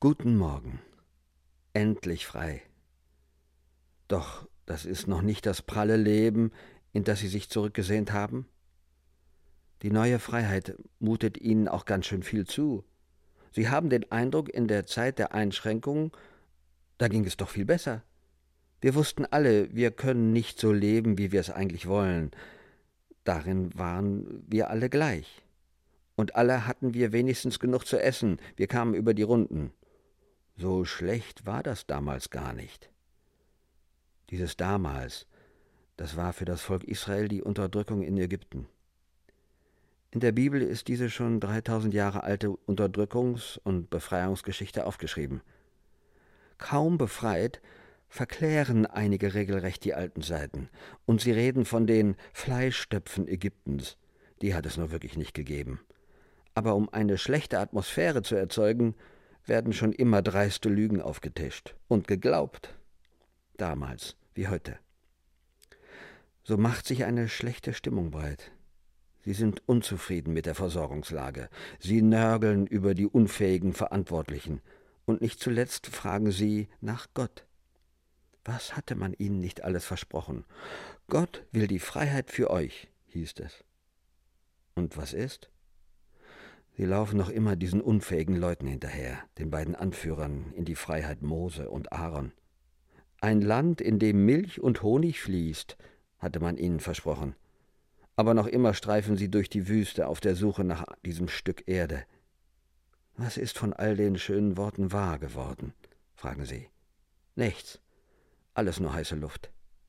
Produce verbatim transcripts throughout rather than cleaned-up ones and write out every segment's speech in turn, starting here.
Guten Morgen. Endlich frei. Doch das ist noch nicht das pralle Leben, in das Sie sich zurückgesehnt haben? Die neue Freiheit mutet Ihnen auch ganz schön viel zu. Sie haben den Eindruck, in der Zeit der Einschränkungen, da ging es doch viel besser. Wir wussten alle, wir können nicht so leben, wie wir es eigentlich wollen. Darin waren wir alle gleich. Und alle hatten wir wenigstens genug zu essen, wir kamen über die Runden. So schlecht war das damals gar nicht. Dieses damals, das war für das Volk Israel die Unterdrückung in Ägypten. In der Bibel ist diese schon dreitausend Jahre alte Unterdrückungs- und Befreiungsgeschichte aufgeschrieben. Kaum befreit, verklären einige regelrecht die alten Seiten, und sie reden von den Fleischstöpfen Ägyptens. Die hat es nur wirklich nicht gegeben. Aber um eine schlechte Atmosphäre zu erzeugen, werden schon immer dreiste Lügen aufgetischt und geglaubt. Damals wie heute. So macht sich eine schlechte Stimmung breit. Sie sind unzufrieden mit der Versorgungslage. Sie nörgeln über die unfähigen Verantwortlichen. Und nicht zuletzt fragen sie nach Gott. Was hatte man ihnen nicht alles versprochen? Gott will die Freiheit für euch, hieß es. Und was ist? Sie laufen noch immer diesen unfähigen Leuten hinterher, den beiden Anführern in die Freiheit Mose und Aaron. Ein Land, in dem Milch und Honig fließt, hatte man ihnen versprochen. Aber noch immer streifen sie durch die Wüste auf der Suche nach diesem Stück Erde. Was ist von all den schönen Worten wahr geworden? Fragen sie. Nichts. Alles nur heiße Luft.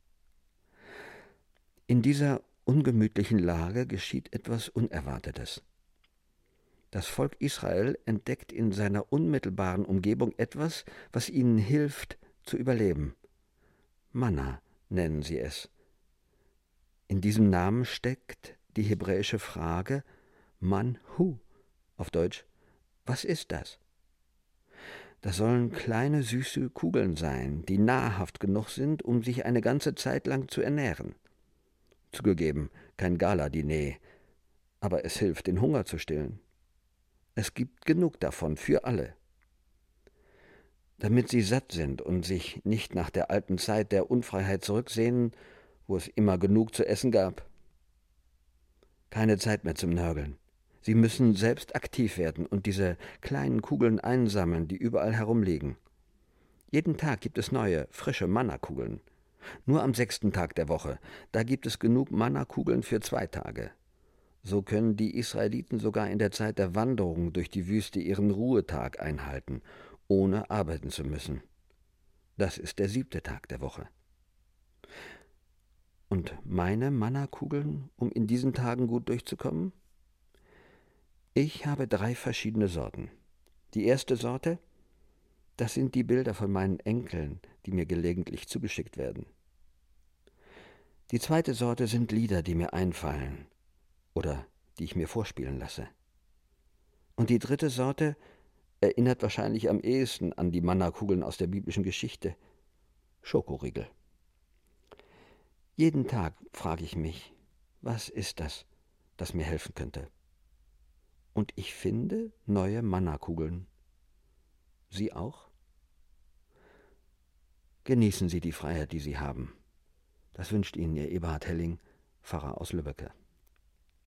In dieser ungemütlichen Lage geschieht etwas Unerwartetes. Das Volk Israel entdeckt in seiner unmittelbaren Umgebung etwas, was ihnen hilft, zu überleben. Manna nennen sie es. In diesem Namen steckt die hebräische Frage Man-Hu, auf Deutsch, was ist das? Das sollen kleine, süße Kugeln sein, die nahrhaft genug sind, um sich eine ganze Zeit lang zu ernähren. Zugegeben, kein Gala-Diner, aber es hilft, den Hunger zu stillen. Es gibt genug davon für alle. Damit sie satt sind und sich nicht nach der alten Zeit der Unfreiheit zurücksehnen, wo es immer genug zu essen gab. Keine Zeit mehr zum Nörgeln. Sie müssen selbst aktiv werden und diese kleinen Kugeln einsammeln, die überall herumliegen. Jeden Tag gibt es neue, frische Mannakugeln. Nur am sechsten Tag der Woche, da gibt es genug Mannakugeln für zwei Tage. So können die Israeliten sogar in der Zeit der Wanderung durch die Wüste ihren Ruhetag einhalten, ohne arbeiten zu müssen. Das ist der siebte Tag der Woche. Und meine Mannakugeln, um in diesen Tagen gut durchzukommen? Ich habe drei verschiedene Sorten. Die erste Sorte, das sind die Bilder von meinen Enkeln, die mir gelegentlich zugeschickt werden. Die zweite Sorte sind Lieder, die mir einfallen oder die ich mir vorspielen lasse. Und die dritte Sorte erinnert wahrscheinlich am ehesten an die Mannakugeln aus der biblischen Geschichte: Schokoriegel. Jeden Tag frage ich mich, was ist das, das mir helfen könnte? Und ich finde neue Mannakugeln. Sie auch? Genießen Sie die Freiheit, die Sie haben. Das wünscht Ihnen Ihr Eberhard Helling, Pfarrer aus Lübbecke.